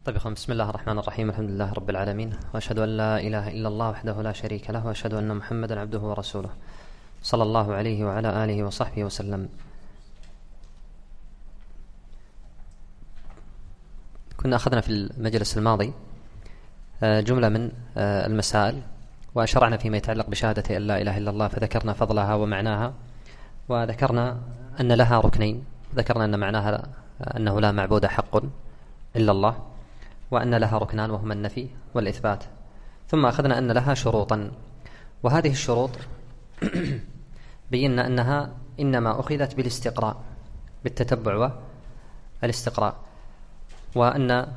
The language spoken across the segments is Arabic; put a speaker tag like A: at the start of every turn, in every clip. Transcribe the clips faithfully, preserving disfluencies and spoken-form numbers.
A: طيب يا بسم الله الرحمن الرحيم. الحمد لله رب العالمين، وأشهد أن لا إله إلا الله وحده لا شريك له، وأشهد أن محمدا عبده ورسوله صلى الله عليه وعلى آله وصحبه وسلم. كنا أخذنا في المجلس الماضي جملة من المسائل، وشرعنا فيما يتعلق بشهادة أن لا إله إلا الله، فذكرنا فضلها ومعناها، وذكرنا أن لها ركنين. ذكرنا أن معناها أنه لا معبود حق إلا الله، وأن لها ركنان وهما النفي والإثبات. ثم أخذنا أن لها شروطا، وهذه الشروط بينا أنها إنما أخذت بالاستقراء، بالتتبع والاستقراء، وأن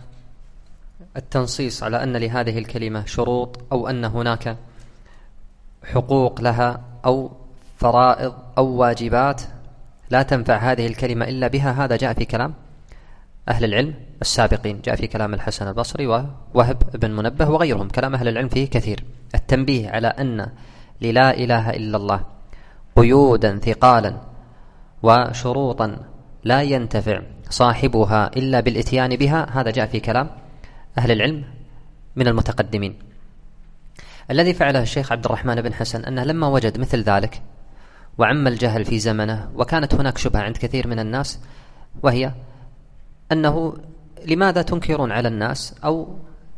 A: التنصيص على أن لهذه الكلمة شروط أو أن هناك حقوق لها أو فرائض أو واجبات لا تنفع هذه الكلمة إلا بها، هذا جاء في كلام أهل العلم السابقين، جاء في كلام الحسن البصري ووهب بن منبه وغيرهم. كلام أهل العلم فيه كثير. التنبيه على أن للا إله إلا الله قيودا ثقالا وشروطا لا ينتفع صاحبها إلا بالإتيان بها، هذا جاء في كلام أهل العلم من المتقدمين. الذي فعله الشيخ عبد الرحمن بن حسن أنه لما وجد مثل ذلك وعم الجهل في زمنه، وكانت هناك شبهة عند كثير من الناس، وهي أنه لماذا تنكرون على الناس أو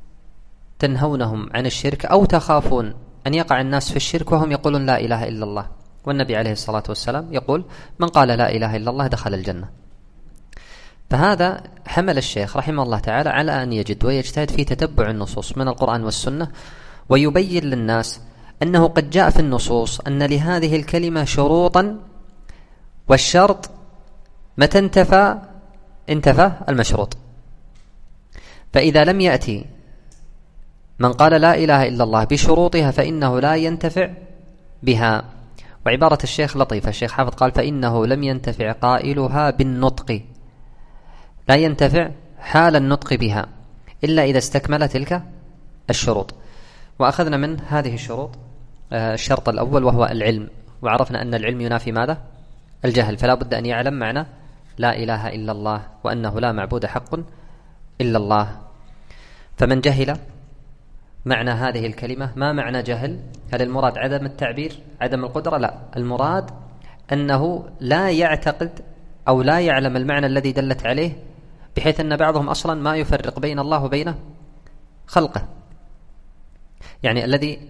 A: تنهونهم عن الشرك أو تخافون أن يقع الناس في الشرك وهم يقولون لا إله إلا الله، والنبي عليه الصلاة والسلام يقول من قال لا إله إلا الله دخل الجنة. فهذا حمل الشيخ رحمه الله تعالى على أن يجد ويجتهد في تتبع النصوص من القرآن والسنة، ويبين للناس أنه قد جاء في النصوص أن لهذه الكلمة شروطا، والشرط متى انتفى انتفى المشروط. فإذا لم يأتي من قال لا إله إلا الله بشروطها فإنه لا ينتفع بها. وعبارة الشيخ لطيفة، الشيخ حافظ قال فإنه لم ينتفع قائلها بالنطق، لا ينتفع حال النطق بها إلا إذا استكمل تلك الشروط. وأخذنا من هذه الشروط الشرط الأول وهو العلم، وعرفنا أن العلم ينافي ماذا؟ الجهل، فلا بد أن يعلم معنى لا إله إلا الله وأنه لا معبود حق إلا الله. فمن جهل معنى هذه الكلمة، ما معنى جهل؟ هل المراد عدم التعبير، عدم القدرة؟ لا، المراد أنه لا يعتقد أو لا يعلم المعنى الذي دلت عليه، بحيث أن بعضهم أصلا ما يفرق بين الله وبين خلقه. يعني الذي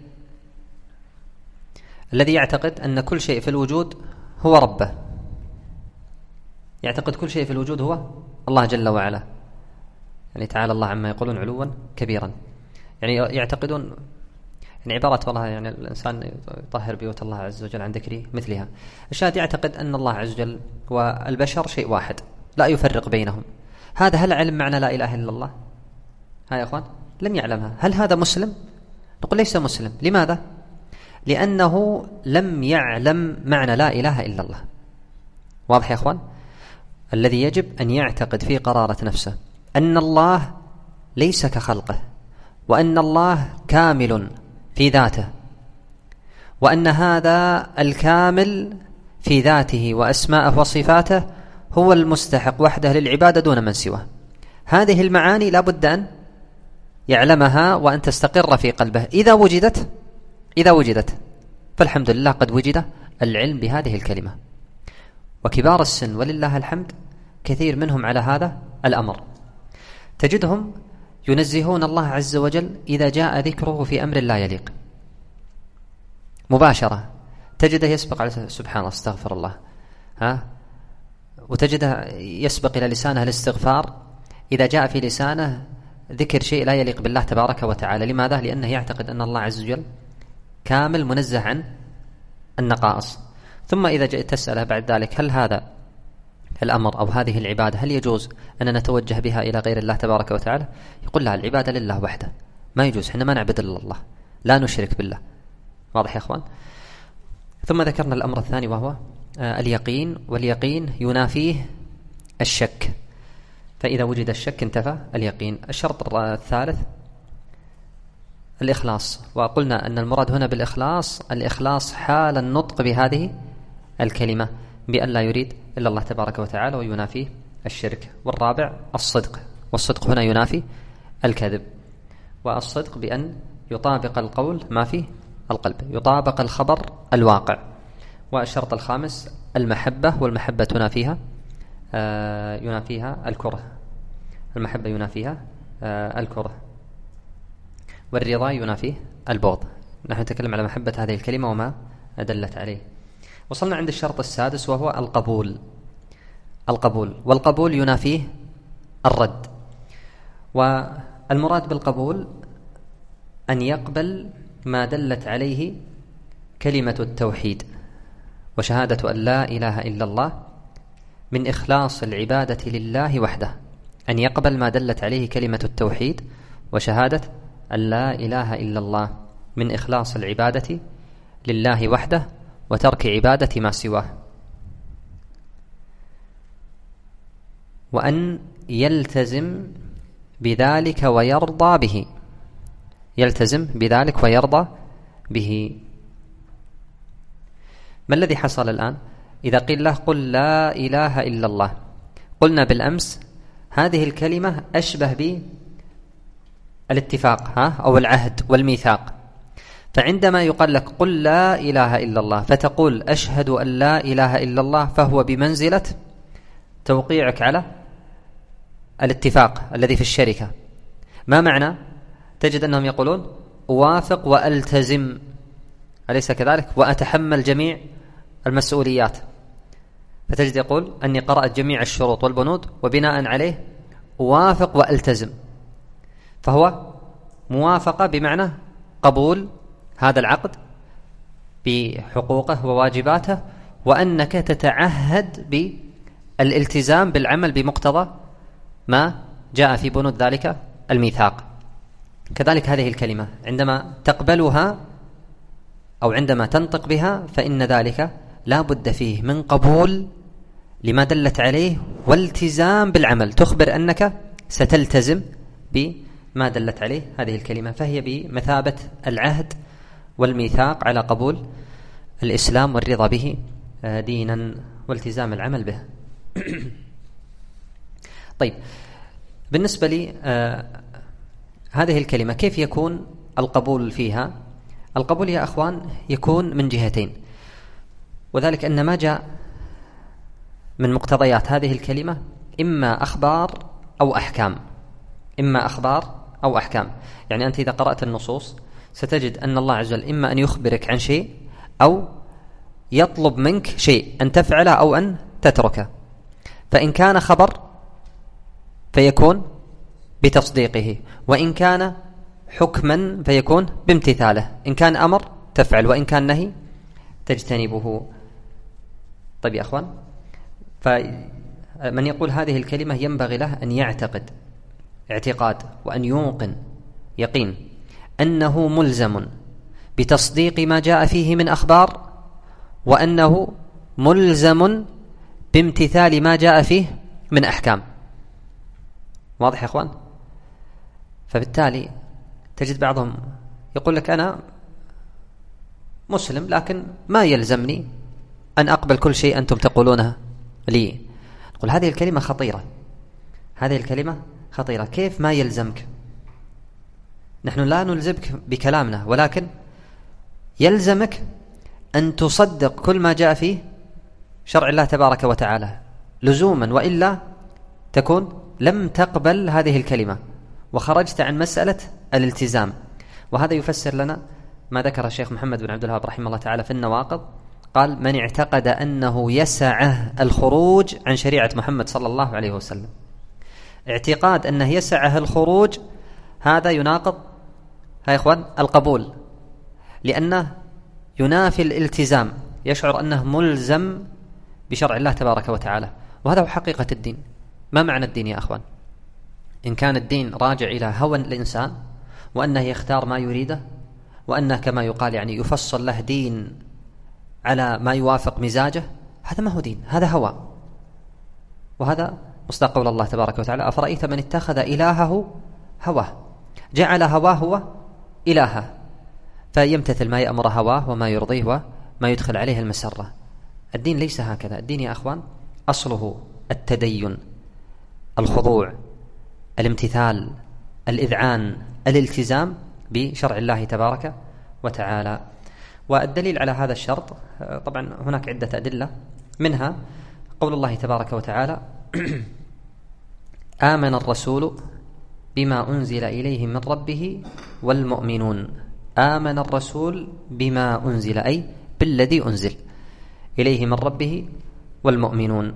A: الذي يعتقد أن كل شيء في الوجود هو ربه، يعتقد كل شيء في الوجود هو الله جل وعلا، يعني تعالى الله عما يقولون علوا كبيرا. يعني يعتقدون يعني عبارة والله يعني الإنسان يطهر بيوت الله عز وجل عن ذكره مثلها. الشاهد يعتقد أن الله عز وجل والبشر شيء واحد لا يفرق بينهم. هذا هل علم معنى لا إله إلا الله؟ ها يا أخوان، لم يعلمها. هل هذا مسلم؟ نقول ليس مسلم. لماذا؟ لأنه لم يعلم معنى لا إله إلا الله. واضح يا أخوان؟ الذي يجب أن يعتقد في قرارة نفسه أن الله ليس كخلقه، وأن الله كامل في ذاته، وأن هذا الكامل في ذاته وأسماءه وصفاته هو المستحق وحده للعبادة دون من سواه. هذه المعاني لا بد أن يعلمها وأن تستقر في قلبه. إذا وجدت إذا وجدت فالحمد لله قد وجد العلم بهذه الكلمة. وكبار السن ولله الحمد كثير منهم على هذا الأمر، تجدهم ينزهون الله عز وجل إذا جاء ذكره في أمر لا يليق مباشرة، تجده يسبق على سبحان الله استغفر الله، ها، وتجده يسبق إلى لسانه الاستغفار إذا جاء في لسانه ذكر شيء لا يليق بالله تبارك وتعالى. لماذا؟ لأنه يعتقد أن الله عز وجل كامل منزه عن النقائص. ثم إذا جئت تسأله بعد ذلك هل هذا الأمر أو هذه العبادة هل يجوز أن نتوجه بها إلى غير الله تبارك وتعالى؟ يقول لا، العبادة لله وحده، ما يجوز، إحنا ما نعبد إلا الله، لا نشرك بالله. واضح يا أخوان؟ ثم ذكرنا الأمر الثاني وهو اليقين، واليقين ينافيه الشك، فإذا وجد الشك انتفى اليقين. الشرط الثالث الإخلاص، وقلنا أن المراد هنا بالإخلاص الإخلاص حال النطق بهذه الكلمة بأن لا يريد إلا الله تبارك وتعالى وينافيه الشرك. والرابع الصدق، والصدق هنا ينافي الكذب. والصدق بأن يطابق القول ما فيه القلب، يطابق الخبر الواقع. والشرط الخامس المحبة، والمحبة تنافيها آه ينافيها الكره، المحبة ينافيها آه الكره، والرضا ينافيه البغض. نحن نتكلم على محبة هذه الكلمة وما دلت عليه. وصلنا عند الشرط السادس وهو القبول. القبول والقبول ينافيه الرد. والمراد بالقبول أن يقبل ما دلت عليه كلمة التوحيد وشهادة أن لا إله إلا الله من إخلاص العبادة لله وحده، أن يقبل ما دلت عليه كلمة التوحيد وشهادة أن لا إله إلا الله من إخلاص العبادة لله وحده وترك عبادة ما سواه، وأن يلتزم بذلك ويرضى به، يلتزم بذلك ويرضى به. ما الذي حصل الآن؟ إذا قيل له قل لا إله إلا الله، قلنا بالأمس هذه الكلمة أشبه بالاتفاق ها أو العهد والميثاق. فعندما يقال لك قل لا إله إلا الله فتقول أشهد أن لا إله إلا الله، فهو بمنزلة توقيعك على الاتفاق الذي في الشركة. ما معنى؟ تجد أنهم يقولون أوافق وألتزم، أليس كذلك؟ وأتحمل جميع المسؤوليات. فتجد يقول أني قرأت جميع الشروط والبنود وبناء عليه أوافق وألتزم، فهو موافقة بمعنى قبول هذا العقد بحقوقه وواجباته، وأنك تتعهد بالالتزام بالعمل بمقتضى ما جاء في بنود ذلك الميثاق. كذلك هذه الكلمة عندما تقبلها أو عندما تنطق بها فإن ذلك لا بد فيه من قبول لما دلت عليه والتزام بالعمل، تخبر أنك ستلتزم بما دلت عليه هذه الكلمة، فهي بمثابة العهد والميثاق على قبول الإسلام والرضا به دينا والتزام العمل به. طيب، بالنسبة لي آه هذه الكلمة كيف يكون القبول فيها؟ القبول يا أخوان يكون من جهتين، وذلك أن ما جاء من مقتضيات هذه الكلمة إما أخبار أو أحكام، إما أخبار أو أحكام. يعني أنت إذا قرأت النصوص ستجد أن الله عز وجل إما أن يخبرك عن شيء أو يطلب منك شيء أن تفعله أو أن تتركه. فإن كان خبر فيكون بتصديقه، وإن كان حكما فيكون بامتثاله، إن كان أمر تفعل وإن كان نهي تجتنبه. طيب يا أخوان، فمن يقول هذه الكلمة ينبغي له أن يعتقد اعتقاد وأن يوقن يقين أنه ملزم بتصديق ما جاء فيه من أخبار، وأنه ملزم بامتثال ما جاء فيه من أحكام. واضح يا أخوان؟ فبالتالي تجد بعضهم يقول لك أنا مسلم لكن ما يلزمني أن أقبل كل شيء أنتم تقولونه لي. نقول هذه الكلمة خطيرة، هذه الكلمة خطيرة. كيف ما يلزمك؟ نحن لا نلزمك بكلامنا، ولكن يلزمك أن تصدق كل ما جاء فيه شرع الله تبارك وتعالى لزوما، وإلا تكون لم تقبل هذه الكلمة وخرجت عن مسألة الالتزام. وهذا يفسر لنا ما ذكر الشيخ محمد بن عبد الوهاب رحمه الله تعالى في النواقض، قال من اعتقد أنه يسعه الخروج عن شريعة محمد صلى الله عليه وسلم، اعتقاد أنه يسعه الخروج هذا يناقض يا إخوان القبول، لأنه ينافي الالتزام، يشعر أنه ملزم بشرع الله تبارك وتعالى. وهذا هو حقيقة الدين. ما معنى الدين يا أخوان؟ إن كان الدين راجع إلى هوى الإنسان وأنه يختار ما يريده، وأنه كما يقال يعني يفصل له دين على ما يوافق مزاجه، هذا ما هو دين، هذا هوى. وهذا مصداق قول الله تبارك وتعالى أفرأيت من اتخذ إلهه هواه، جعل هواه هو إلهه، فيمتثل ما يأمر هواه وما يرضيه وما يدخل عليه المسرة. الدين ليس هكذا. الدين يا أخوان أصله التدين، الخضوع، الامتثال، الإذعان، الالتزام بشرع الله تبارك وتعالى. والدليل على هذا الشرط طبعا هناك عدة أدلة، منها قول الله تبارك وتعالى: آمن الرسول بما أنزل إليه من ربه والمؤمنون. آمن الرسول بما أنزل، أي بالذي أنزل إليه من ربه والمؤمنون.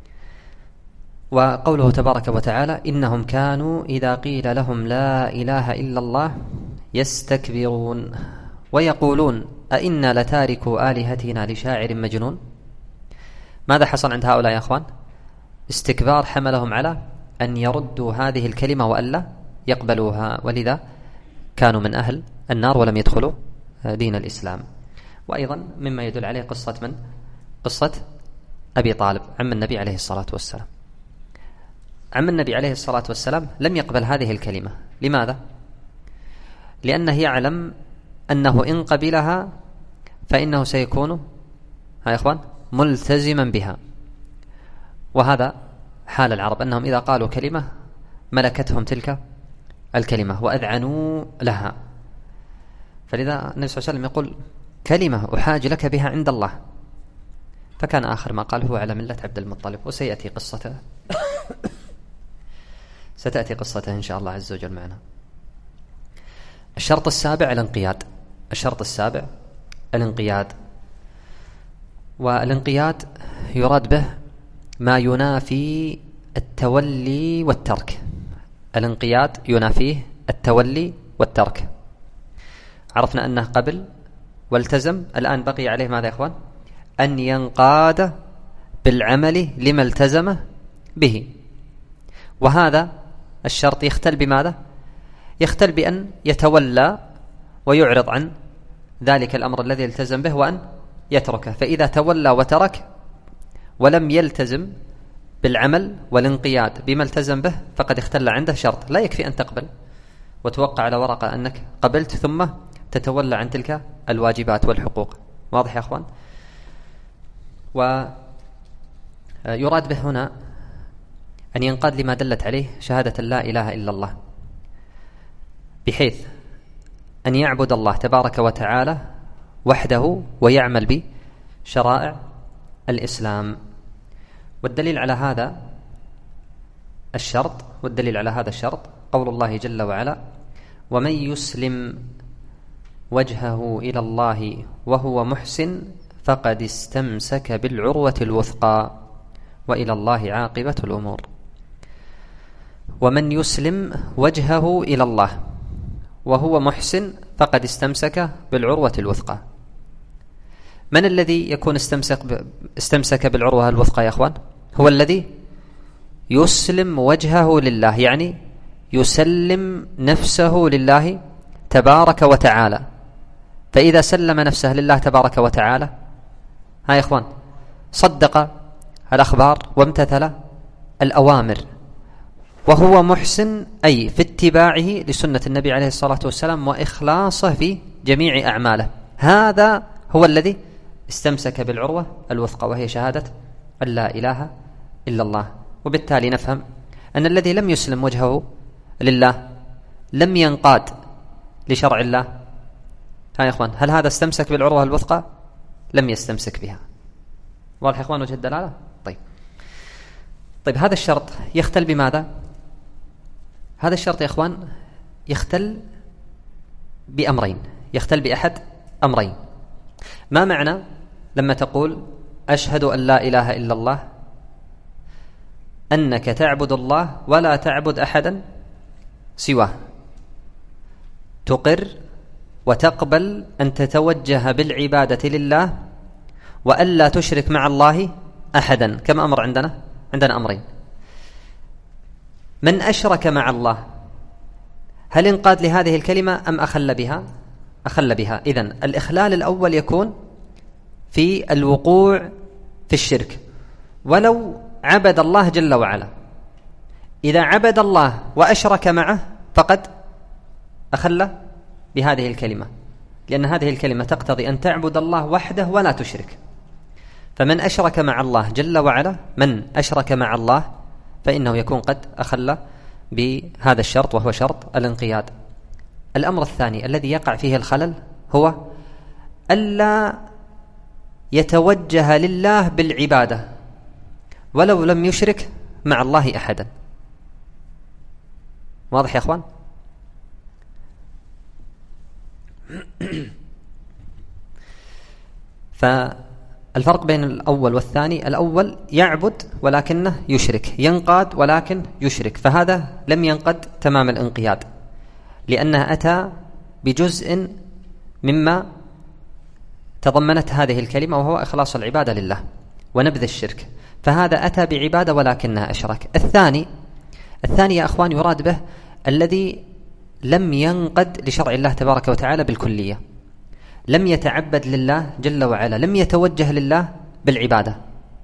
A: وقوله تبارك وتعالى: إنهم كانوا إذا قيل لهم لا إله إلا الله يستكبرون ويقولون أئنا لتاركوا آلهتنا لشاعر مجنون. ماذا حصل عند هؤلاء يا أخوان؟ استكبار حملهم على أن يردوا هذه الكلمة وألا يقبلوها، ولذا كانوا من أهل النار ولم يدخلوا دين الإسلام. وأيضا مما يدل عليه قصة من؟ قصة أبي طالب عم النبي عليه الصلاة والسلام. عم النبي عليه الصلاة والسلام لم يقبل هذه الكلمة. لماذا؟ لأنه يعلم أنه إن قبلها فإنه سيكون ها يا إخوان ملتزما بها، وهذا حال العرب أنهم إذا قالوا كلمة ملكتهم تلك الكلمة وأذعنوا لها. فلذا النبي صلى الله عليه وسلم يقول: كلمة أحاج لك بها عند الله. فكان آخر ما قال: هو على ملة عبد المطلب. وسيأتي قصته ستأتي قصته إن شاء الله عز وجل معنا. الشرط السابع الانقياد. الشرط السابع الانقياد، والانقياد يراد به ما ينافي التولي والترك. الانقياد ينافيه التولي والترك. عرفنا أنه قبل والتزم، الآن بقي عليه ماذا يا إخوان؟ أن ينقاد بالعمل لما التزم به. وهذا الشرط يختل بماذا؟ يختل بأن يتولى ويعرض عن ذلك الأمر الذي التزم به وأن يتركه. فإذا تولى وترك ولم يلتزم بالعمل والانقياد بما التزم به فقد اختل عنده شرط. لا يكفي أن تقبل وتوقع على ورقة أنك قبلت ثم تتولى عن تلك الواجبات والحقوق. واضح يا أخوان؟ ويراد به هنا أن ينقاد لما دلت عليه شهادة لا إله إلا الله، بحيث أن يعبد الله تبارك وتعالى وحده ويعمل بشرائع الإسلام. والدليل على هذا الشرط والدليل على هذا الشرط قول الله جل وعلا: ومن يسلم وجهه إلى الله وهو محسن فقد استمسك بالعروة الوثقى وإلى الله عاقبة الأمور. ومن يسلم وجهه إلى الله وهو محسن فقد استمسك بالعروة الوثقى. من الذي يكون استمسك ب... استمسك بالعروة الوثقى يا أخوان؟ هو الذي يسلم وجهه لله، يعني يسلم نفسه لله تبارك وتعالى. فإذا سلم نفسه لله تبارك وتعالى ها يا إخوان صدق الأخبار وامتثل الأوامر، وهو محسن أي في اتباعه لسنة النبي عليه الصلاة والسلام وإخلاصه في جميع أعماله. هذا هو الذي استمسك بالعروة الوثقى وهي شهادة أن لا إله إلا الله. وبالتالي نفهم أن الذي لم يسلم وجهه لله لم ينقاد لشرع الله. ها يا إخوان هل هذا استمسك بالعروة الوثقى؟ لم يستمسك بها. واضح يا إخوان وجه الدلالة؟ طيب طيب هذا الشرط يختل بماذا؟ هذا الشرط يا إخوان يختل بأمرين، يختل بأحد أمرين. ما معنى لما تقول أشهد أن لا إله إلا الله؟ أنك تعبد الله ولا تعبد أحدا سواه، تقر وتقبل أن تتوجه بالعبادة لله وألا تشرك مع الله أحدا. كم أمر عندنا؟ عندنا أمرين. من أشرك مع الله هل انقاد لهذه الكلمة أم أخل بها؟ أخل بها. إذن الإخلال الأول يكون في الوقوع في الشرك ولو عبد الله جل وعلا. إذا عبد الله وأشرك معه فقد أخل بهذه الكلمة، لأن هذه الكلمة تقتضي أن تعبد الله وحده ولا تشرك. فمن أشرك مع الله جل وعلا من أشرك مع الله فإنه يكون قد أخل بهذا الشرط وهو شرط الانقياد. الأمر الثاني الذي يقع فيه الخلل هو ألا يتوجه لله بالعبادة ولو لم يشرك مع الله أحدا. واضح يا أخوان؟ فالفرق بين الأول والثاني: الأول يعبد ولكنه يشرك، ينقاد ولكن يشرك، فهذا لم ينقد تمام الانقياد لأنه أتى بجزء مما تضمنت هذه الكلمة وهو إخلاص العبادة لله ونبذ الشرك، فهذا أتى بعبادة ولكنها أشرك. الثاني الثاني يا أخوان يراد به الذي لم ينقد لشرع الله تبارك وتعالى بالكلية، لم يتعبد لله جل وعلا، لم يتوجه لله بالعبادة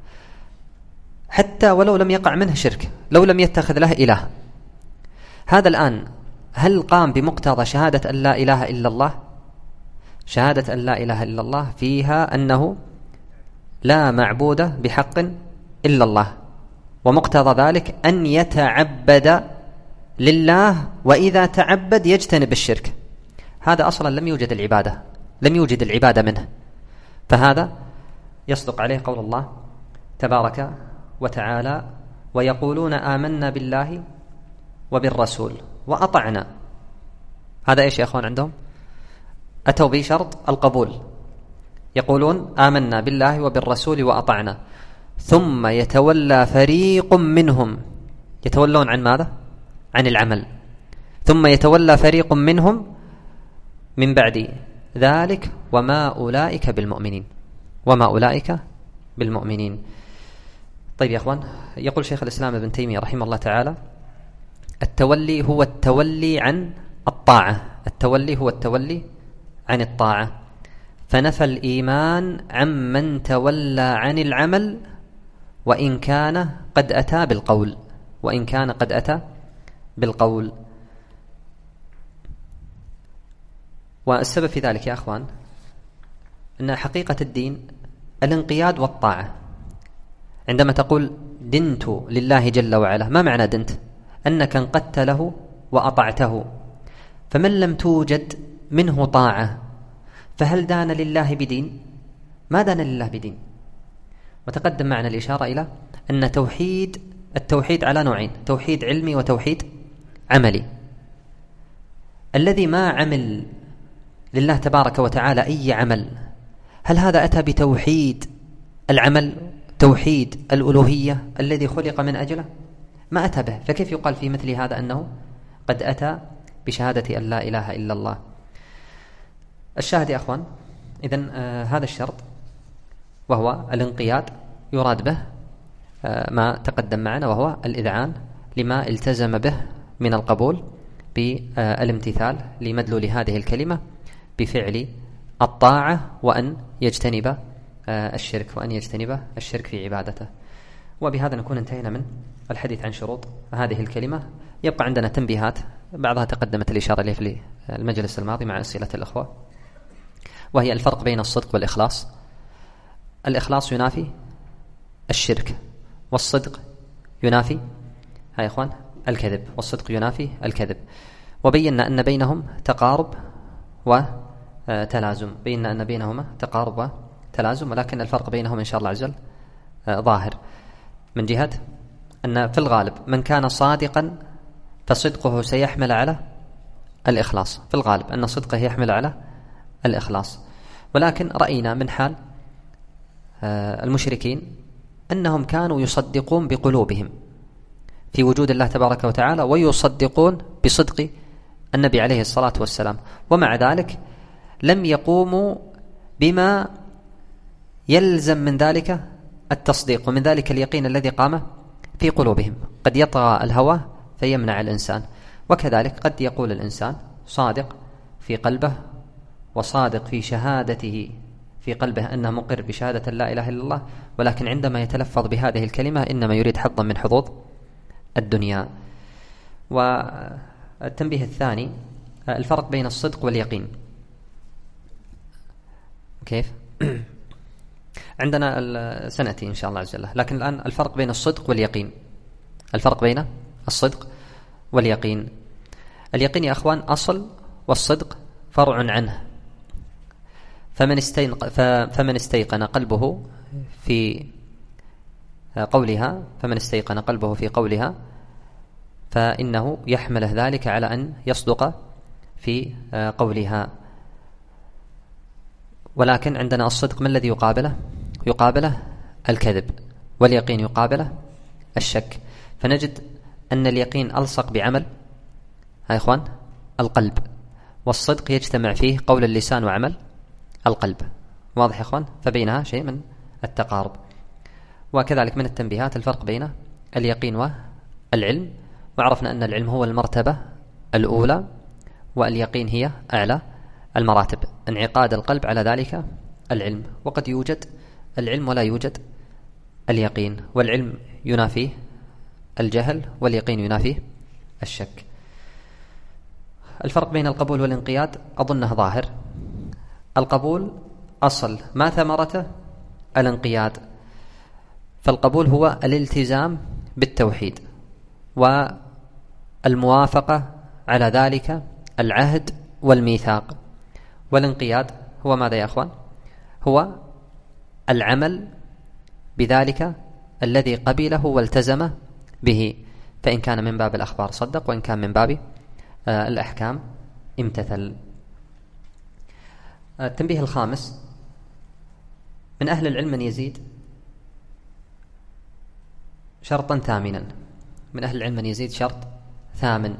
A: حتى ولو لم يقع منه شرك، لو لم يتخذ له إله. هذا الآن هل قام بمقتضى شهادة أن لا إله إلا الله؟ شهادة أن لا إله إلا الله فيها أنه لا معبود بحق إلا الله، ومقتضى ذلك أن يتعبد لله، وإذا تعبد يجتنب الشرك. هذا أصلا لم يوجد العبادة، لم يوجد العبادة منه، فهذا يصدق عليه قول الله تبارك وتعالى: ويقولون آمنا بالله وبالرسول وأطعنا. هذا إيش يا أخوان عندهم؟ أتوا بشرط القبول، يقولون آمنا بالله وبالرسول وأطعنا، ثم يتولى فريق منهم، يتولون عن ماذا؟ عن العمل. ثم يتولى فريق منهم من بعد ذلك وما أولئك بالمؤمنين، وما أولئك بالمؤمنين. طيب يا أخوان، يقول شيخ الإسلام ابن تيمية رحمه الله تعالى: التولي هو التولي عن الطاعة، التولي هو التولي عن الطاعة، فنفى الإيمان عمن تولى عن العمل وإن كان قد أتى بالقول، وإن كان قد أتى بالقول. والسبب في ذلك يا أخوان أن حقيقة الدين الانقياد والطاعة. عندما تقول دنت لله جل وعلا، ما معنى دنت؟ أنك انقدت له وأطعته، فمن لم توجد منه طاعة فهل دان لله بدين؟ ما دان لله بدين. وتقدم معنا الإشارة إلى أن توحيد التوحيد على نوعين: توحيد علمي وتوحيد عملي. الذي ما عمل لله تبارك وتعالى أي عمل، هل هذا أتى بتوحيد العمل، توحيد الألوهية الذي خلق من أجله؟ ما أتى به، فكيف يقال في مثل هذا أنه قد أتى بشهادة أن لا إله إلا الله؟ الشاهد يا أخوان، إذن آه هذا الشرط وهو الانقياد يراد به آه ما تقدم معنا، وهو الإذعان لما التزم به من القبول بالامتثال لمدلول هذه الكلمة بفعل الطاعة، وأن يجتنب آه الشرك، وأن يجتنب الشرك في عبادته. وبهذا نكون انتهينا من الحديث عن شروط هذه الكلمة. يبقى عندنا تنبيهات، بعضها تقدمت الإشارة إليه في المجلس الماضي مع أسئلة الأخوة، وهي الفرق بين الصدق والإخلاص. الإخلاص ينافي الشرك، والصدق ينافي هاي إخوان الكذب، والصدق ينافي الكذب. وبينا أن بينهم تقارب وتلازم، بينا أن بينهما تقارب وتلازم، ولكن الفرق بينهم إن شاء الله عز وجل ظاهر، من جهة أن في الغالب من كان صادقا فصدقه سيحمل على الإخلاص، في الغالب أن صدقه يحمل على الإخلاص. ولكن رأينا من حال المشركين أنهم كانوا يصدقون بقلوبهم في وجود الله تبارك وتعالى، ويصدقون بصدق النبي عليه الصلاة والسلام، ومع ذلك لم يقوموا بما يلزم من ذلك التصديق، ومن ذلك اليقين الذي قام في قلوبهم. قد يطغى الهوى فيمنع الإنسان، وكذلك قد يقول الإنسان صادق في قلبه وصادق في شهادته في قلبه أنه مقر بشهادة لا إله إلا الله، ولكن عندما يتلفظ بهذه الكلمة إنما يريد حظا من حظوظ الدنيا. والتنبيه الثاني الفرق بين الصدق واليقين. كيف؟ عندنا سنأتي إن شاء الله عز وجل، لكن الآن الفرق بين الصدق واليقين. الفرق بين الصدق واليقين. اليقين يا أخوان أصل، والصدق فرع عنه. فمن استيقن, فمن استيقن قلبه في قولها فمن استيقن قلبه في قولها فإنه يحمله ذلك على أن يصدق في قولها. ولكن عندنا الصدق ما الذي يقابله؟ يقابله الكذب، واليقين يقابله الشك. فنجد أن اليقين ألصق بعمل يا إخوان القلب، والصدق يجتمع فيه قول اللسان وعمل القلب. واضح يا إخوان؟ فبينها شيء من التقارب. وكذلك من التنبيهات الفرق بين اليقين والعلم، وعرفنا أن العلم هو المرتبة الأولى، واليقين هي أعلى المراتب، انعقاد القلب على ذلك العلم. وقد يوجد العلم ولا يوجد اليقين، والعلم ينافيه الجهل، واليقين ينافيه الشك. الفرق بين القبول والانقياد أظنه ظاهر. القبول أصل، ما ثمرته؟ الانقياد. فالقبول هو الالتزام بالتوحيد والموافقة على ذلك العهد والميثاق. والانقياد هو ماذا يا أخوان؟ هو العمل بذلك الذي قبله والتزم به، فإن كان من باب الأخبار صدق، وإن كان من باب آه الأحكام امتثل. آه التنبيه الخامس: من أهل العلم من يزيد شرطا ثامنا. من أهل العلم من يزيد شرط ثامن،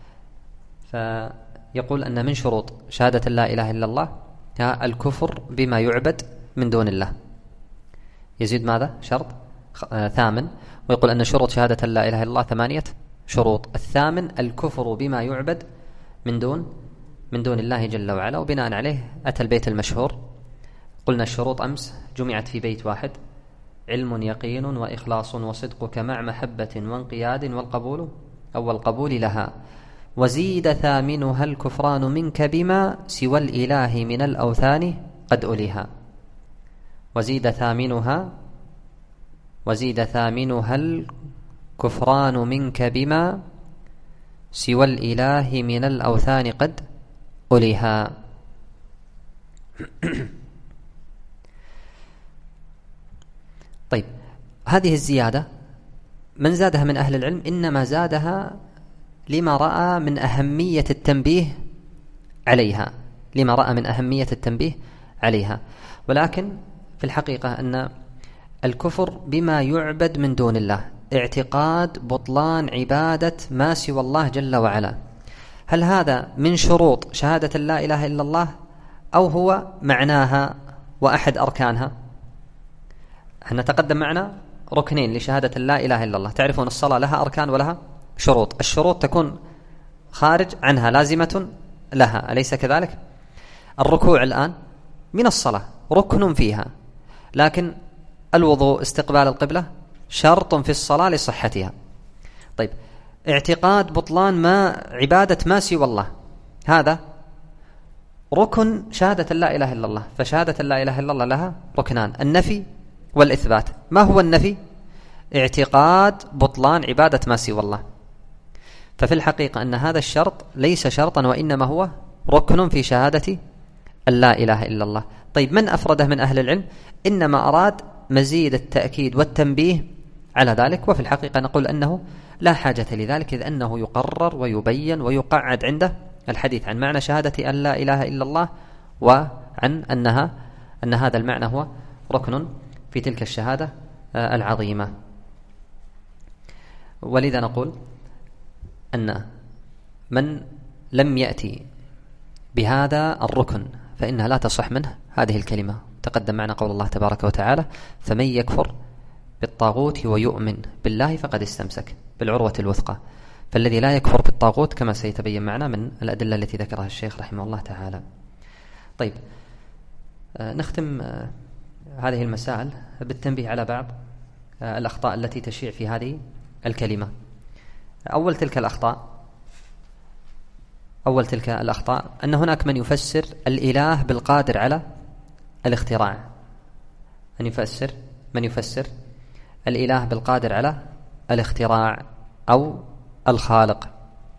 A: فيقول أن من شروط شهادة لا إله إلا الله الكفر بما يعبد من دون الله. يزيد ماذا؟ شرط ثامن. ويقول أن شروط شهادة لا إله إلا الله ثمانية شروط. الثامن الكفر بما يعبد من دون من دون الله جل وعلا. وبناء عليه أتى البيت المشهور. قلنا الشروط أمس جمعت في بيت واحد: علم يقين وإخلاص وصدقك مع محبة وانقياد والقبول أو القبول لها، وزيد ثامنها الكفران منك بما سوى الإله من الأوثان قد أليها. وزيد ثامنها وزيد ثامنها الكفران منك بما سوى الإله من الأوثان قد أليها. طيب، هذه الزيادة من زادها من أهل العلم إنما زادها لما رأى من أهمية التنبيه عليها لما رأى من أهمية التنبيه عليها ولكن في الحقيقة أن الكفر بما يعبد من دون الله اعتقاد بطلان عبادة ما سوى الله جل وعلا. هل هذا من شروط شهادة لا إله إلا الله أو هو معناها وأحد أركانها؟ احنا تقدم معنا ركنين لشهادة لا إله إلا الله. تعرفون الصلاة لها أركان ولها شروط. الشروط تكون خارج عنها لازمة لها، أليس كذلك؟ الركوع الآن من الصلاة ركن فيها، لكن الوضوء استقبال القبلة شرط في الصلاة لصحتها. طيب، اعتقاد بطلان ما عبادة ما سوى الله هذا ركن شهادة لا إله إلا الله. فشهادة لا إله إلا الله لها ركنان: النفي والإثبات. ما هو النفي؟ اعتقاد بطلان عبادة ما سوى الله. ففي الحقيقة أن هذا الشرط ليس شرطا، وإنما هو ركن في شهادة لا إله إلا الله. طيب، من أفرده من أهل العلم؟ إنما أراد مزيد التأكيد والتنبيه على ذلك. وفي الحقيقة نقول أنه لا حاجة لذلك، إذ أنه يقرر ويبين ويقعد عنده الحديث عن معنى شهادة أن لا إله إلا الله، وعن أنها أن هذا المعنى هو ركن في تلك الشهادة العظيمة. ولذا نقول أن من لم يأتي بهذا الركن فإنها لا تصح منه هذه الكلمة. تقدم معنا قول الله تبارك وتعالى: فمن يكفر بالطاغوت ويؤمن بالله فقد استمسك بالعروة الوثقى. فالذي لا يكفر بالطاغوت كما سيتبين معنا من الأدلة التي ذكرها الشيخ رحمه الله تعالى. طيب، نختم هذه المسائل بالتنبيه على بعض الأخطاء التي تشيع في هذه الكلمة. أول تلك الأخطاء أول تلك الأخطاء أن هناك من يفسر الإله بالقادر على الاختراع. أن يفسر من يفسر الإله بالقادر على الاختراع أو الخالق.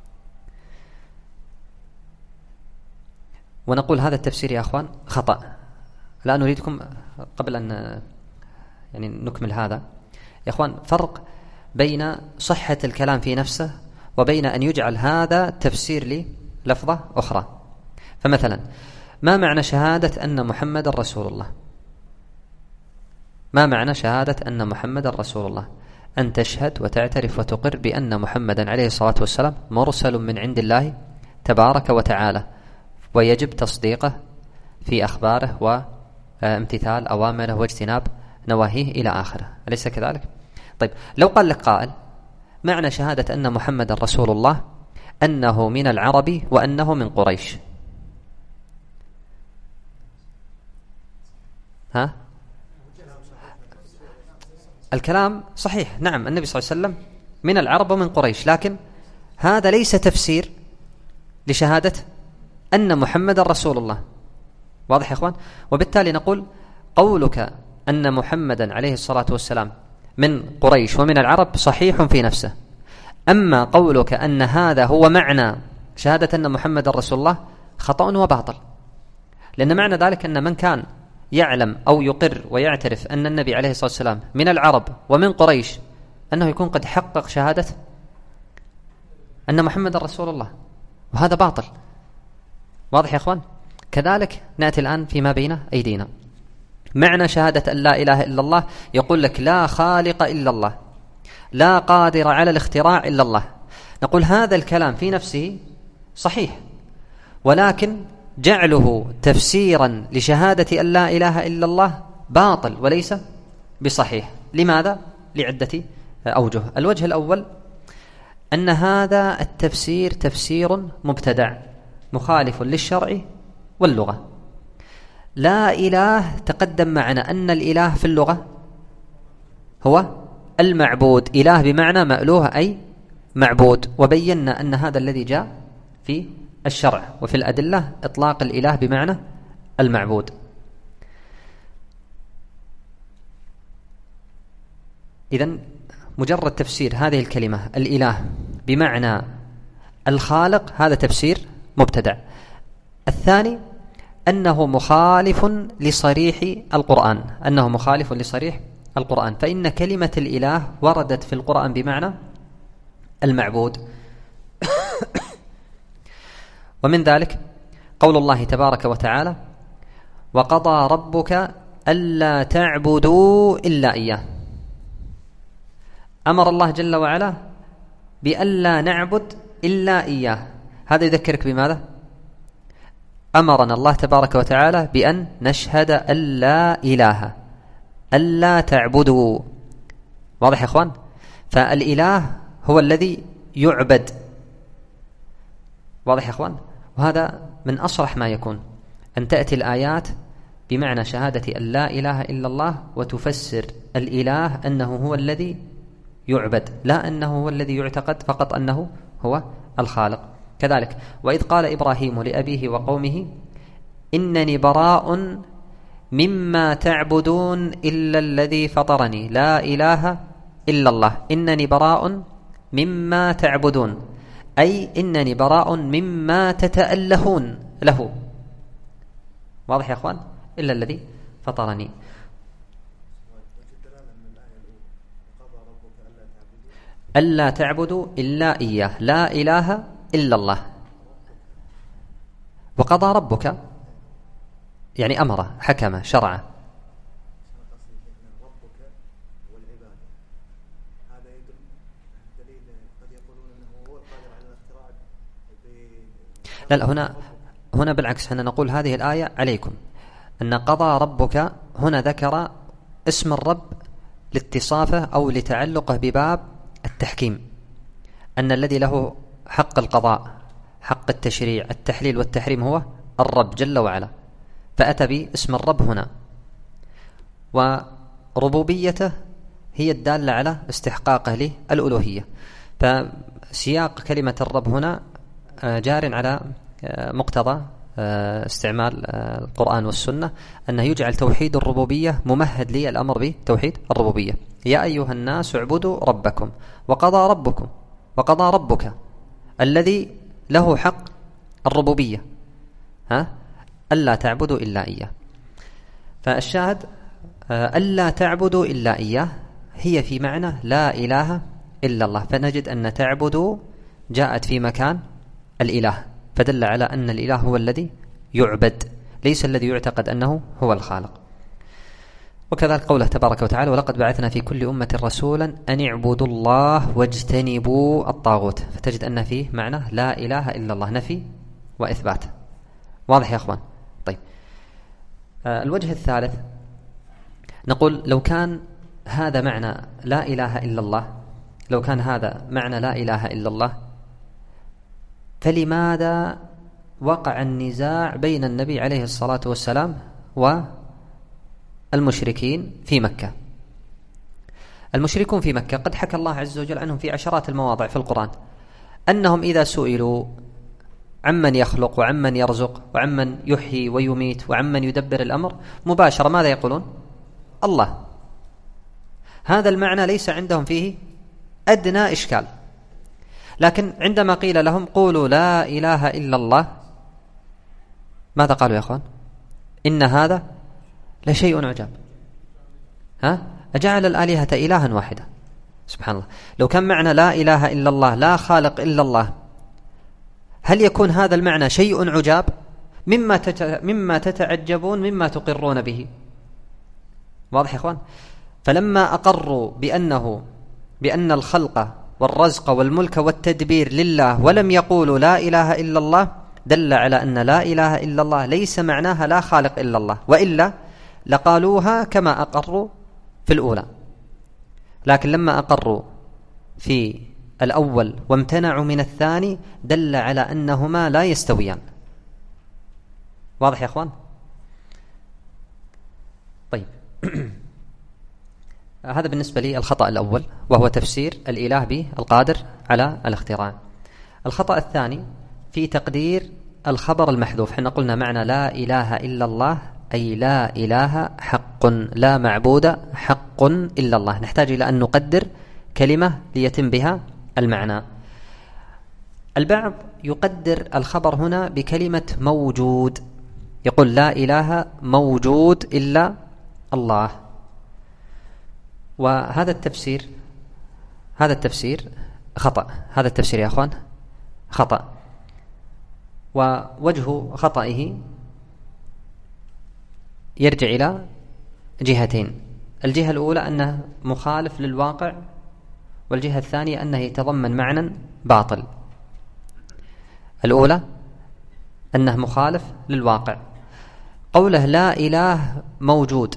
A: ونقول هذا التفسير يا أخوان خطأ. لا نريدكم قبل أن يعني نكمل هذا يا أخوان فرق بين صحة الكلام في نفسه وبين أن يجعل هذا تفسير للفظة أخرى. فمثلا ما معنى شهادة أن محمد رسول الله؟ ما معنى شهادة أن محمد رسول الله؟ أن تشهد وتعترف وتقر بأن محمدا عليه الصلاة والسلام مرسل من عند الله تبارك وتعالى، ويجب تصديقه في أخباره وامتثال أوامره واجتناب نواهيه إلى آخره، أليس كذلك؟ طيب لو قال لك قائل معنى شهادة أن محمد رسول الله أنه من العرب وأنه من قريش، ها؟ الكلام صحيح، نعم النبي صلى الله عليه وسلم من العرب ومن قريش، لكن هذا ليس تفسير لشهادة أن محمد رسول الله. واضح يا أخوان؟ وبالتالي نقول قولك أن محمدا عليه الصلاة والسلام من قريش ومن العرب صحيح في نفسه، أما قولك أن هذا هو معنى شهادة أن محمد رسول الله خطأ وباطل، لأن معنى ذلك أن من كان يعلم أو يقر ويعترف أن النبي عليه الصلاة والسلام من العرب ومن قريش أنه يكون قد حقق شهادة أن محمد رسول الله، وهذا باطل. واضح يا أخوان؟ كذلك نأتي الآن فيما بين أيدينا، معنى شهادة أن لا إله إلا الله يقول لك لا خالق إلا الله، لا قادر على الاختراع إلا الله. نقول هذا الكلام في نفسه صحيح، ولكن جعله تفسيرا لشهادة أن لا إله إلا الله باطل وليس بصحيح. لماذا؟ لعدة أوجه. الوجه الأول أن هذا التفسير تفسير مبتدع مخالف للشرع واللغة. لا إله تقدم معنا أن الإله في اللغة هو المعبود، إله بمعنى مألوه أي معبود، وبينا أن هذا الذي جاء في الشرع وفي الأدلة إطلاق الإله بمعنى المعبود. إذن مجرد تفسير هذه الكلمة الإله بمعنى الخالق هذا تفسير مبتدع. الثاني أنه مخالف لصريح القرآن، أنه مخالف لصريح القرآن، فإن كلمة الإله وردت في القرآن بمعنى المعبود. ومن ذلك قول الله تبارك وتعالى وقضى ربك ألا تعبدوا إلا إياه. أمر الله جل وعلا بألا نعبد إلا إياه. هذا يذكرك بماذا؟ أمرنا الله تبارك وتعالى بأن نشهد أن لا إله ألا تعبدوا. واضح يا إخوان؟ فالإله هو الذي يعبد. واضح يا إخوان؟ وهذا من أصرح ما يكون أن تأتي الآيات بمعنى شهادة أن لا إله إلا الله وتفسر الإله أنه هو الذي يعبد، لا أنه هو الذي يعتقد فقط أنه هو الخالق. كذلك وإذ قال إبراهيم لأبيه وقومه إنني براء مما تعبدون إلا الذي فطرني لا إله إلا الله. إنني براء مما تعبدون أي إنني براء مما تتألهون له. واضح يا أخوان؟ إلا الذي فطرني. ألا تعبدوا إلا إياه لا إله إلا الله. وقضى ربك يعني أمر حكم شرع. لا لا هنا هنا بالعكس، هنا نقول هذه الآية عليكم أن قضى ربك هنا ذكر اسم الرب لاتصافه أو لتعلقه بباب التحكيم، أن الذي له حق القضاء حق التشريع التحليل والتحريم هو الرب جل وعلا، فأتى باسم الرب هنا، وربوبيته هي الدالة على استحقاقه للألوهية. فسياق كلمة الرب هنا جار على مقتضى استعمال القرآن والسنة، أنه يجعل توحيد الربوبية ممهد للأمر بتوحيد الربوبية. يا أيها الناس اعبدوا ربكم وقضى ربكم وقضى ربك الذي له حق الربوبية. ها ألا تعبدوا إلا إياه. فالشاهد ألا تعبدوا إلا إياه هي في معنى لا إله إلا الله، فنجد أن تعبدوا جاءت في مكان الإله، فدل على أن الإله هو الذي يعبد ليس الذي يعتقد أنه هو الخالق. وكذلك قوله تبارك وتعالى ولقد بعثنا في كل أمة رسولا أن اعبدوا الله واجتنبوا الطاغوت، فتجد أن فيه معنى لا إله إلا الله، نفي وإثبات. واضح يا أخوان؟ طيب آه الوجه الثالث نقول لو كان هذا معنى لا إله إلا الله، لو كان هذا معنى لا إله إلا الله، فلماذا وقع النزاع بين النبي عليه الصلاة والسلام والمشركين في مكة؟ المشركون في مكة قد حكى الله عز وجل عنهم في عشرات المواضع في القرآن أنهم إذا سئلوا عمن يخلق وعمن يرزق وعمن يحيي ويميت وعمن يدبر الأمر مباشرة ماذا يقولون؟ الله. هذا المعنى ليس عندهم فيه أدنى إشكال، لكن عندما قيل لهم قولوا لا إله إلا الله ماذا قالوا يا أخوان؟ إن هذا لشيء عجاب. ها؟ أجعل الآلهة إلها واحدة؟ سبحان الله. لو كان معنى لا إله إلا الله لا خالق إلا الله، هل يكون هذا المعنى شيء عجاب مما مما تتعجبون مما تقرون به؟ واضح يا أخوان؟ فلما أقروا بأنه بأن الخلق والرزق والملك والتدبير لله ولم يقولوا لا إله إلا الله دل على أن لا إله إلا الله ليس معناها لا خالق إلا الله، وإلا لقالوها كما أقروا في الأولى. لكن لما أقروا في الأول وامتنعوا من الثاني دل على أنهما لا يستويان. واضح يا أخوان؟ طيب هذا بالنسبة لي الخطأ الأول، وهو تفسير الإله بالقادر على الاختراع. الخطأ الثاني في تقدير الخبر المحذوف. حين قلنا معنى لا إله إلا الله أي لا إله حق، لا معبود حق إلا الله، نحتاج إلى أن نقدر كلمة ليتم بها المعنى. البعض يقدر الخبر هنا بكلمة موجود، يقول لا إله موجود إلا الله، وهذا التفسير هذا التفسير خطأ. هذا التفسير يا أخوان خطأ، ووجه خطئه يرجع إلى جهتين. الجهة الأولى أنه مخالف للواقع، والجهة الثانية أنه يتضمن معنى باطل. الأولى أنه مخالف للواقع. قوله لا إله موجود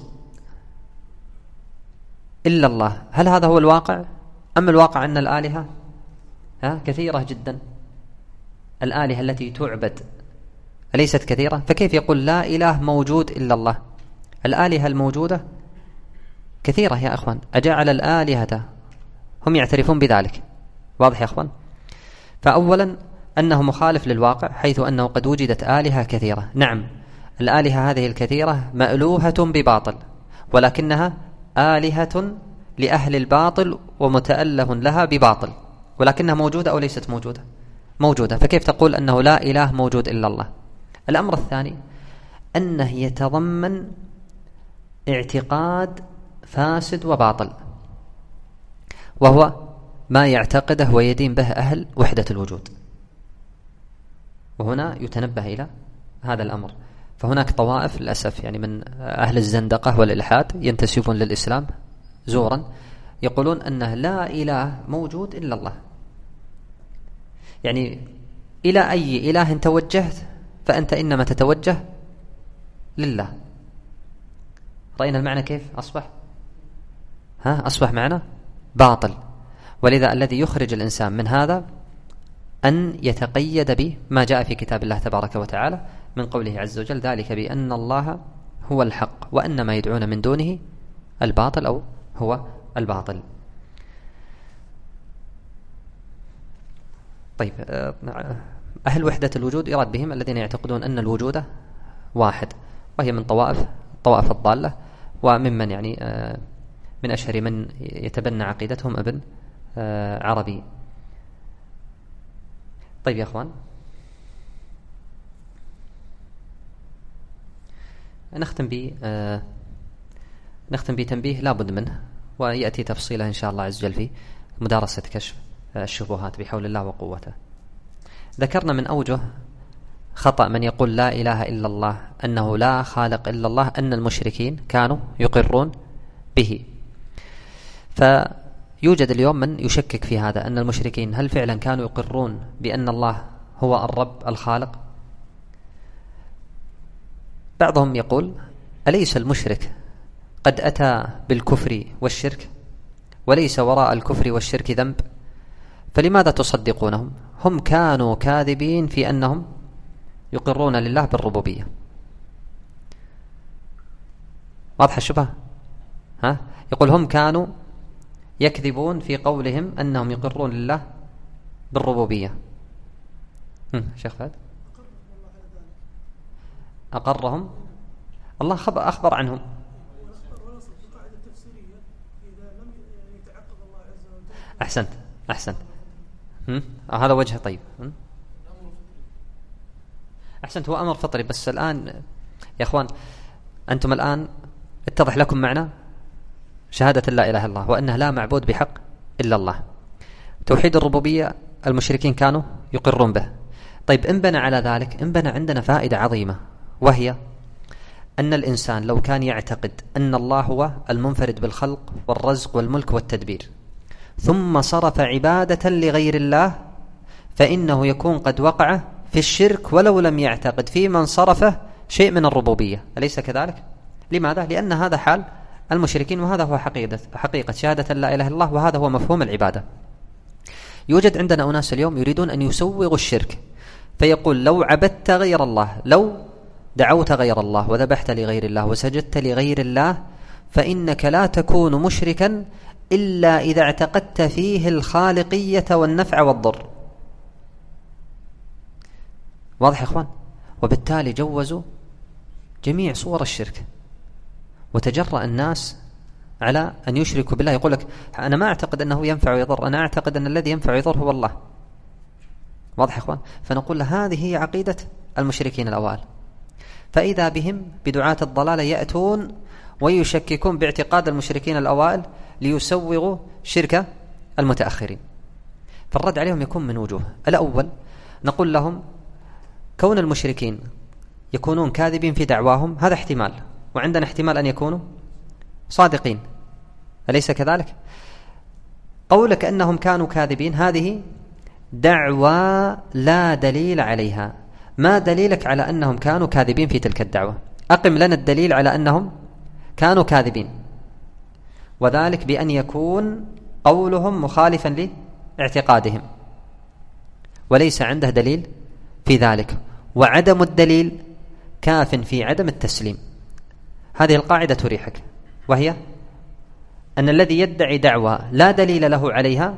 A: إلا الله، هل هذا هو الواقع؟ أم الواقع أن الآلهة ها كثيرة جدا؟ الآلهة التي تعبد أليست كثيرة؟ فكيف يقول لا إله موجود إلا الله؟ الآلهة الموجودة كثيرة يا أخوان، أجعل الآلهة هم يعترفون بذلك. واضح يا أخوان؟ فأولا أنه مخالف للواقع، حيث أنه قد وجدت آلهة كثيرة. نعم الآلهة هذه الكثيرة مألوهة بباطل، ولكنها آلهة لأهل الباطل ومتأله لها بباطل، ولكنها موجودة أو ليست موجودة؟ موجودة. فكيف تقول أنه لا إله موجود إلا الله؟ الأمر الثاني أنه يتضمن اعتقاد فاسد وباطل، وهو ما يعتقده ويدين به أهل وحدة الوجود. وهنا يتنبه إلى هذا الأمر. فهناك طوائف للأسف يعني من أهل الزندقة والإلحاد ينتسبون للإسلام زورا، يقولون أنه لا إله موجود إلا الله. يعني إلى أي إله توجهت فأنت إنما تتوجه لله. رأينا المعنى كيف أصبح؟ ها أصبح معنى باطل. ولذا الذي يخرج الإنسان من هذا أن يتقيد بما جاء في كتاب الله تبارك وتعالى من قوله عز وجل ذلك بأن الله هو الحق وأن ما يدعون من دونه الباطل أو هو الباطل. طيب أهل وحدة الوجود يراد بهم الذين يعتقدون أن الوجود واحد، وهي من طوائف طوائف الضالة، وممن يعني من أشهر من يتبنى عقيدتهم ابن عربي. طيب يا أخوان، نختم ب آه نختم بتنبيه لا بد منه، ويأتي تفصيله إن شاء الله عز وجل في مدارسة كشف الشبهات بحول الله وقوته. ذكرنا من أوجه خطأ من يقول لا إله إلا الله أنه لا خالق إلا الله أن المشركين كانوا يقرون به. فيوجد اليوم من يشكك في هذا، أن المشركين هل فعلا كانوا يقرون بأن الله هو الرب الخالق؟ بعضهم يقول أليس المشرك قد أتى بالكفر والشرك وليس وراء الكفر والشرك ذنب، فلماذا تصدقونهم؟ هم كانوا كاذبين في أنهم يقرون لله بالربوبية. واضح الشبهة؟ ها؟ يقول هم كانوا يكذبون في قولهم أنهم يقرون لله بالربوبية. شيخ فهد أقرهم الله أخبر عنهم. أحسنت أحسنت هذا وجه طيب. أحسنت، هو أمر فطري. بس الآن يا أخوان أنتم الآن اتضح لكم معنى شهادة لا إله إلا الله وأنه لا معبود بحق إلا الله. توحيد الربوبية المشركين كانوا يقرون به. طيب إن بنى على ذلك، إن بنى عندنا فائدة عظيمة، وهي أن الإنسان لو كان يعتقد أن الله هو المنفرد بالخلق والرزق والملك والتدبير ثم صرف عبادة لغير الله، فإنه يكون قد وقع في الشرك ولو لم يعتقد في من صرفه شيء من الربوبية. أليس كذلك؟ لماذا؟ لأن هذا حال المشركين، وهذا هو حقيقة, حقيقة شهادة لا إله إلا الله، وهذا هو مفهوم العبادة. يوجد عندنا أناس اليوم يريدون أن يسوغوا الشرك، فيقول لو عبدت غير الله، لو دعوت غير الله وذبحت لغير الله وسجدت لغير الله، فإنك لا تكون مشركا إلا إذا اعتقدت فيه الخالقية والنفع والضر. واضح يا إخوان؟ وبالتالي جوزوا جميع صور الشرك، وتجرأ الناس على أن يشركوا بالله. يقول لك أنا ما أعتقد أنه ينفع ويضر، أنا أعتقد أن الذي ينفع ويضر هو الله. واضح يا إخوان؟ فنقول له هذه هي عقيدة المشركين الأوائل. فإذا بهم بدعاة الضلالة يأتون ويشككون باعتقاد المشركين الأوائل ليسوغوا شرك المتأخرين. فالرد عليهم يكون من وجوه. الأول نقول لهم كون المشركين يكونون كاذبين في دعواهم هذا احتمال، وعندنا احتمال أن يكونوا صادقين، أليس كذلك؟ قولك أنهم كانوا كاذبين هذه دعوى لا دليل عليها. ما دليلك على أنهم كانوا كاذبين في تلك الدعوة؟ أقم لنا الدليل على أنهم كانوا كاذبين، وذلك بأن يكون قولهم مخالفا لاعتقادهم وليس عنده دليل في ذلك، وعدم الدليل كاف في عدم التسليم. هذه القاعدة تريحك، وهي أن الذي يدعي دعوة لا دليل له عليها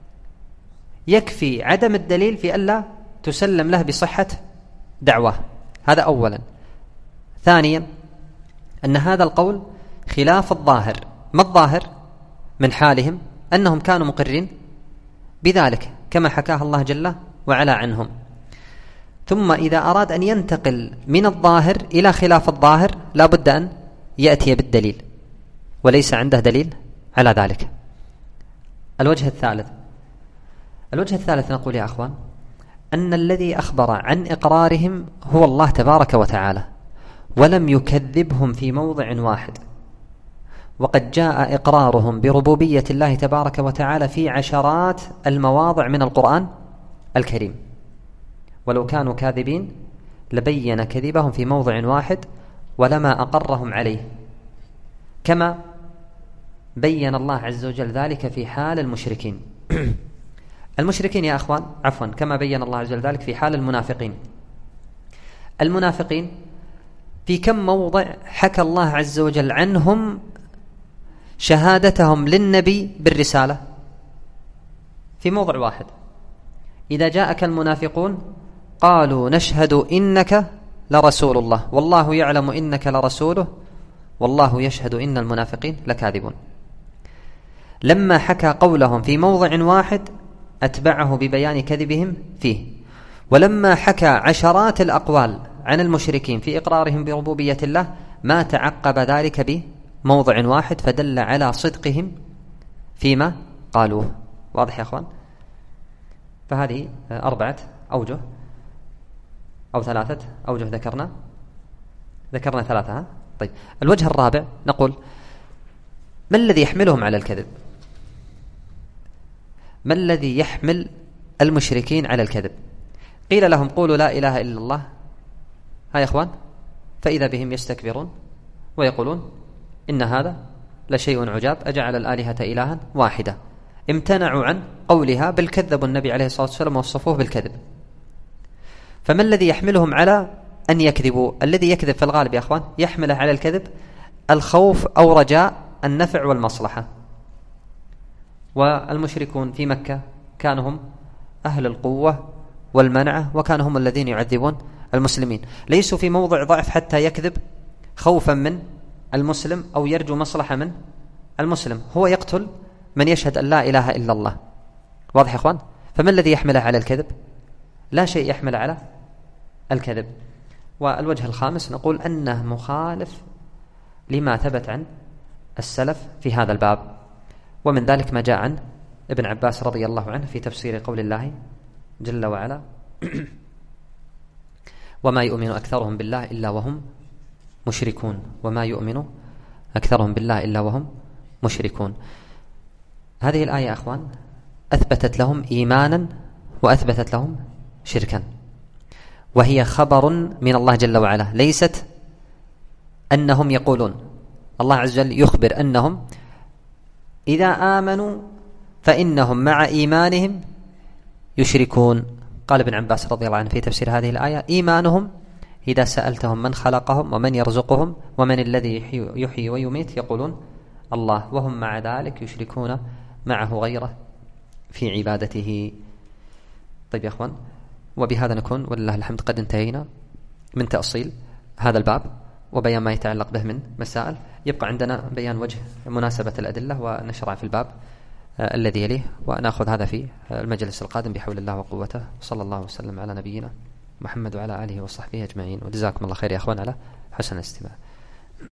A: يكفي عدم الدليل في ألا تسلم له بصحة دعوة. هذا أولا. ثانيا أن هذا القول خلاف الظاهر. ما الظاهر من حالهم؟ أنهم كانوا مقرين بذلك كما حكاه الله جل وعلا عنهم. ثم إذا أراد أن ينتقل من الظاهر إلى خلاف الظاهر لا بد أن يأتي بالدليل، وليس عنده دليل على ذلك. الوجه الثالث الوجه الثالث نقول يا أخوان أن الذي أخبر عن إقرارهم هو الله تبارك وتعالى، ولم يكذبهم في موضع واحد، وقد جاء إقرارهم بربوبية الله تبارك وتعالى في عشرات المواضع من القرآن الكريم. ولو كانوا كاذبين لبين كذبهم في موضع واحد ولما أقرهم عليه، كما بين الله عز وجل ذلك في حال المشركين. المشركين يا أخوان عفوا كما بين الله عز وجل ذلك في حال المنافقين. المنافقين في كم موضع حكى الله عز وجل عنهم شهادتهم للنبي بالرسالة؟ في موضع واحد. إذا جاءك المنافقون قالوا نشهد إنك لرسول الله والله يعلم إنك لرسوله والله يشهد إن المنافقين لكاذبون. لما حكى قولهم في موضع واحد أتبعه ببيان كذبهم فيه. ولما حكى عشرات الأقوال عن المشركين في إقرارهم بربوبية الله ما تعقب ذلك بموضع واحد فدل على صدقهم فيما قالوه. واضح يا أخوان؟ فهذه أربعة أوجه أو ثلاثة أوجه ذكرنا ذكرنا ثلاثة. طيب الوجه الرابع نقول ما الذي يحملهم على الكذب؟ ما الذي يحمل المشركين على الكذب؟ قيل لهم قولوا لا إله إلا الله، ها يا أخوان، فإذا بهم يستكبرون ويقولون إن هذا لشيء عجاب أجعل الآلهة إلها واحدة. امتنعوا عن قولها بل كذبوا النبي عليه الصلاة والسلام ووصفوه بالكذب. فما الذي يحملهم على أن يكذبوا؟ الذي يكذب في الغالب يا أخوان يحمله على الكذب الخوف أو رجاء النفع والمصلحة. والمشركون في مكة كانوا هم أهل القوة والمنعة، وكانوا هم الذين يعذبون المسلمين، ليسوا في موضع ضعف حتى يكذب خوفا من المسلم أو يرجو مصلحة من المسلم. هو يقتل من يشهد أن لا إله إلا الله. واضح يا أخوان؟ فما الذي يحمله على الكذب؟ لا شيء يحمل على الكذب. والوجه الخامس نقول أنه مخالف لما ثبت عن السلف في هذا الباب، ومن ذلك ما جاء عن ابن عباس رضي الله عنه في تفسير قول الله جل وعلا وما يؤمن أكثرهم بالله إلا وهم مشركون. وما يؤمن أكثرهم بالله إلا وهم مشركون. هذه الآية يا أخوان أثبتت لهم إيمانا وأثبتت لهم شركا، وهي خبر من الله جل وعلا، ليست أنهم يقولون. الله عز وجل يخبر أنهم إذا آمنوا فإنهم مع إيمانهم يشركون. قال ابن عباس رضي الله عنه في تفسير هذه الآية إيمانهم إذا سألتهم من خلقهم ومن يرزقهم ومن الذي يحيي ويميت يقولون الله، وهم مع ذلك يشركون معه غيره في عبادته. طيب يا أخوان، وبهذا نكون ولله الحمد قد انتهينا من تأصيل هذا الباب وبيان ما يتعلق به من مسائل. يبقى عندنا بيان وجه مناسبة الأدلة ونشرع في الباب آه الذي يليه، ونأخذ هذا في المجلس القادم بحول الله وقوته. صلى الله وسلم على نبينا محمد وعلى آله وصحبه أجمعين، وجزاكم الله خير يا أخوان على حسن الاستماع.